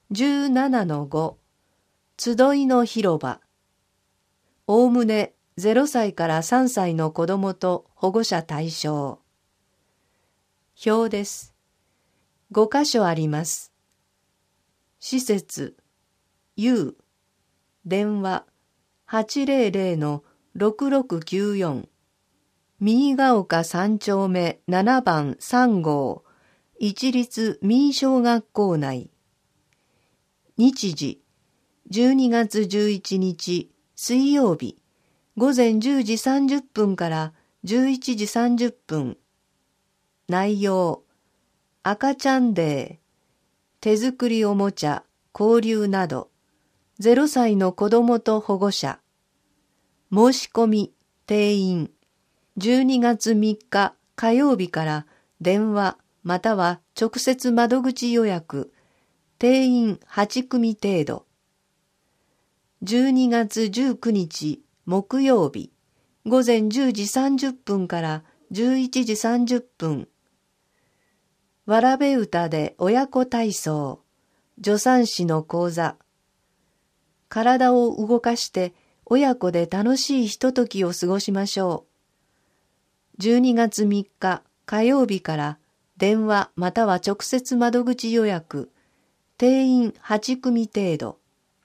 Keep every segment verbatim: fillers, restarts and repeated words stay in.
じゅうななのご 集いの広場。おおむねゼロさいからさんさいの子どもと保護者対象。表です。ごかしょあります。施設、U、電話 はちぜろぜろのろくろくきゅうよん、右ヶ丘さんちょうめななばんさんごう、一律民小学校内。日時、じゅうにがつじゅういちにち水曜日、午前じゅうじさんじゅっぷんからじゅういちじさんじゅっぷん。内容、赤ちゃんデー、手作りおもちゃ、交流など、ゼロさいの子どもと保護者。申し込み、定員、じゅうにがつみっか火曜日から電話または直接窓口予約、定員はちくみ程度。じゅうにがつじゅうくにち木曜日、午前じゅうじさんじゅっぷんからじゅういちじさんじゅっぷん。わらべ歌で親子体操、助産師の講座。体を動かして親子で楽しいひとときを過ごしましょう。じゅうにがつみっか火曜日から電話または直接窓口予約、定員はちくみ程度。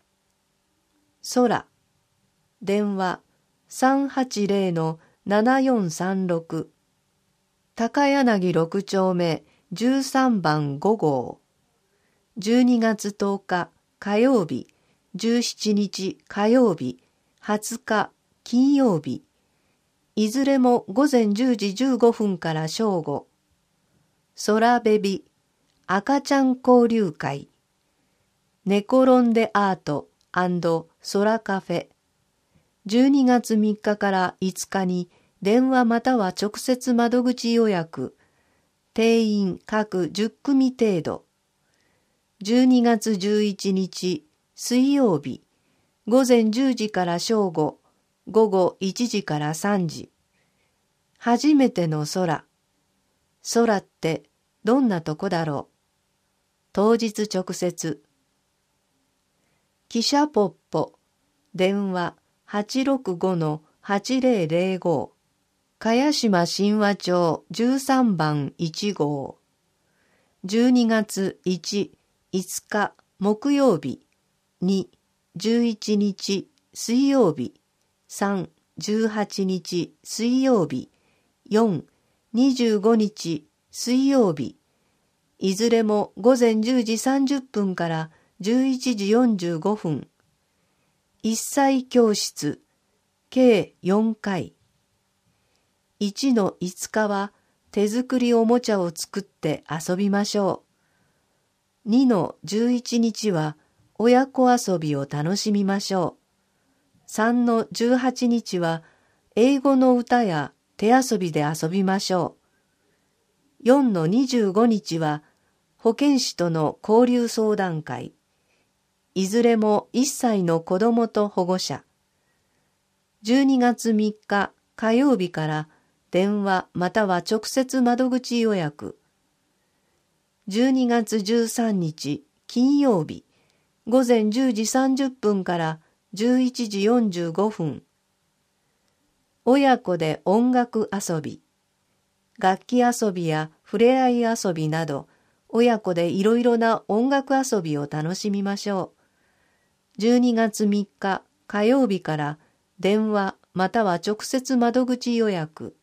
空、電話さんはちぜろのななよんさんろく、高柳ろくちょうめじゅうさんばんごごう、じゅうにがつとおか火曜日、じゅうしちにち火曜日、はつか金曜日、いずれも午前じゅうじじゅうごふんから正午。空ベビ、赤ちゃん交流会、寝転んでアート&空カフェ。じゅうにがつみっかからいつかに電話または直接窓口予約、定員各じゅっくみ程度。じゅうにがつじゅういちにち水曜日、午前じゅうじから正午、午後いちじからさんじ。初めての空。空ってどんなとこだろう。当日直接。汽車ポッポ、電話はちろくごのはちぜろぜろご、茅島神話町じゅうさんばんいちごう。じゅうにがついち、いつか木曜日、に、じゅういちにち水曜日、さん、じゅうはちにち水曜日、よん、にじゅうごにち水曜日、いずれも午前じゅうじさんじゅっぷんからじゅういちじよんじゅうごふん。一歳教室、計よんかい。いちのいつかは手作りおもちゃを作って遊びましょう。にのじゅういちにちは親子遊びを楽しみましょう。さんのじゅうはちにちは英語の歌や手遊びで遊びましょう。よんのにじゅうごにちは保健師との交流相談会。いずれもいっさいの子どもと保護者。じゅうにがつみっか火曜日から電話または直接窓口予約。じゅうにがつじゅうさんにち金曜日、午前じゅうじさんじゅっぷんからじゅういちじよんじゅうごふん。親子で音楽遊び。楽器遊びやふれあい遊びなど、親子でいろいろな音楽遊びを楽しみましょう。じゅうにがつみっか火曜日から電話または直接窓口予約。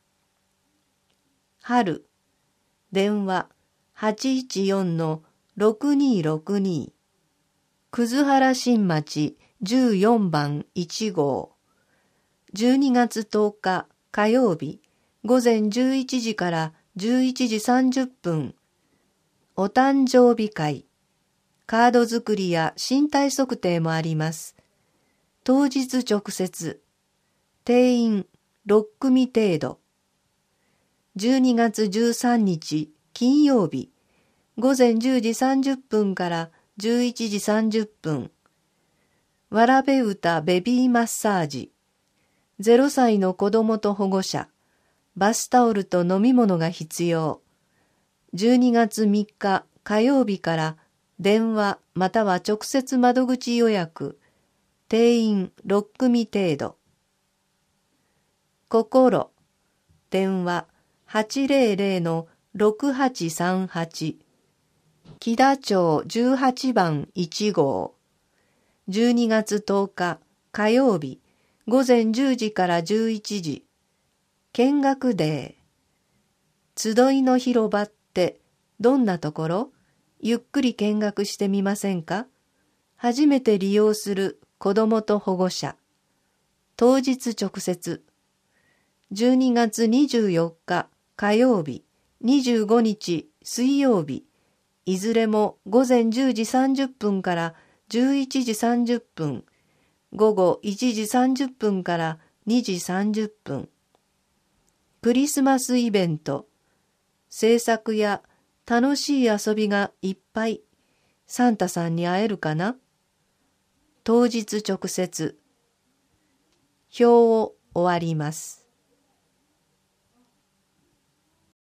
春、電話はちいちよんのろくにろくに、葛原新町じゅうよんばんいちごう。じゅうにがつとおか火曜日、午前じゅういちじからじゅういちじさんじゅっぷん。お誕生日会。カード作りや身体測定もあります。当日直接。定員ろっくみ程度。じゅうにがつじゅうさんにち金曜日、午前じゅうじさんじゅっぷんからじゅういちじさんじゅっぷん。わらべ歌ベビーマッサージ。ゼロさいの子どもと保護者。バスタオルと飲み物が必要。じゅうにがつみっか火曜日から電話または直接窓口予約、定員ろく組程度。心、電話はちぜろぜろのろくはちさんはち、木田町じゅうはちばんいち号、じゅうにがつとおか火曜日、午前じゅうじからじゅういちじ、見学デー。集いの広場ってどんなところ？ゆっくり見学してみませんか？初めて利用する子どもと保護者。当日直接。じゅうにがつにじゅうよっか火曜日、にじゅうごにち水曜日、いずれも午前じゅうじさんじゅっぷんからじゅういちじさんじゅっぷん、午後いちじさんじゅっぷんからにじさんじゅっぷん。クリスマスイベント、制作や楽しい遊びがいっぱい。サンタさんに会えるかな？当日直接。表を終わります。